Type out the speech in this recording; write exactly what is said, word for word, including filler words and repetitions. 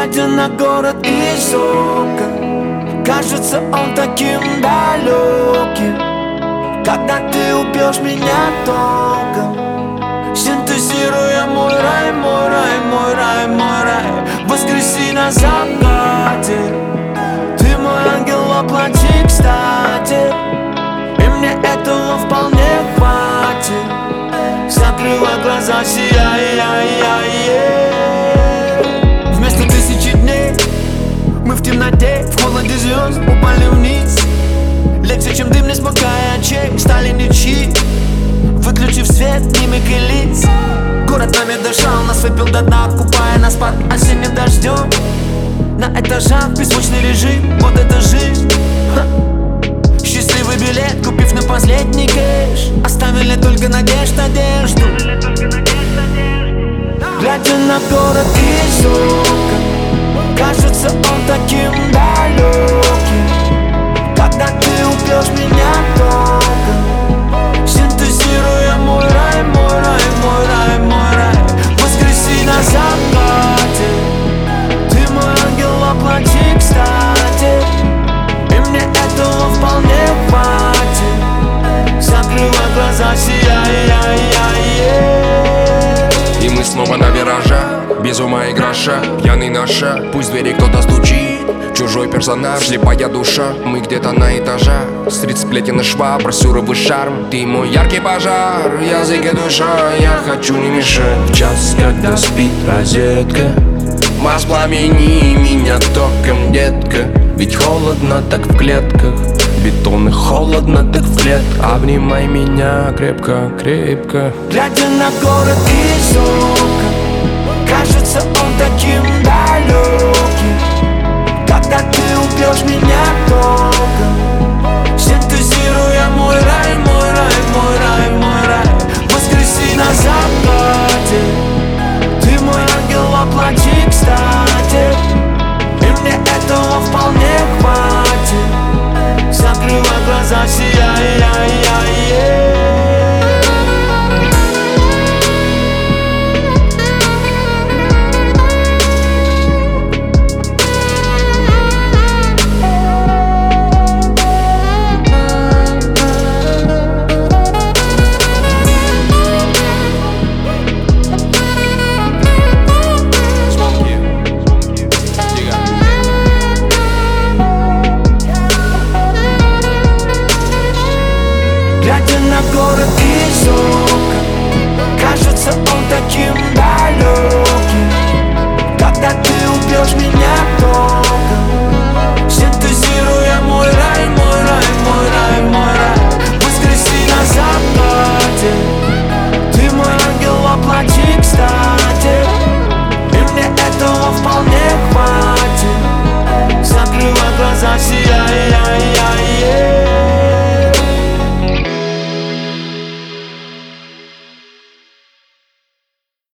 Глядя на город из окон, кажется он таким далеким. Когда ты убьешь меня током, синтезируя мой рай, мой рай, мой рай, мой рай, воскреси на закате. Ты мой ангел, воплоти кстати, и мне этого вполне хватит. Закрыла глаза, сияй, вместо тысячи дней мы в темноте, в холоде звезд упали вниз. Легче, чем дым, не смыкая очей, стали ничьи. Выключив свет, мимик и лиц, город нами дышал, нас выпил до дна, купая нас под осенним дождем. На этажах беззвучный режим, вот это жизнь. Ха. Счастливый билет, купив на последний кэш, оставили только надежд, надежду. Глядя на город из окон, кажется он таким далеким. Когда ты убьешь меня током, синтезируя мой рай, мой рай, мой рай, мой рай, воскреси на закате. Ты мой ангел, воплоти кстати, и мне этого вполне хватит. Закрыла глаза, сияй, и мы снова на виражах, без ума и гроша, пьяный на шаг, пусть в двери кто-то стучит. Чужой персонаж, слепая душа, мы где-то на этажах. Стрит сплетен и шва, бросюровый шарм. Ты мой яркий пожар, язык и душа, я хочу не мешать. В час, когда спит розетка, воспламени меня током, детка. ведь холодно так в клетках, бетон и холодно так в клетках. Обнимай меня крепко, крепко. Глядя на город из окон, кажется он таким далеким.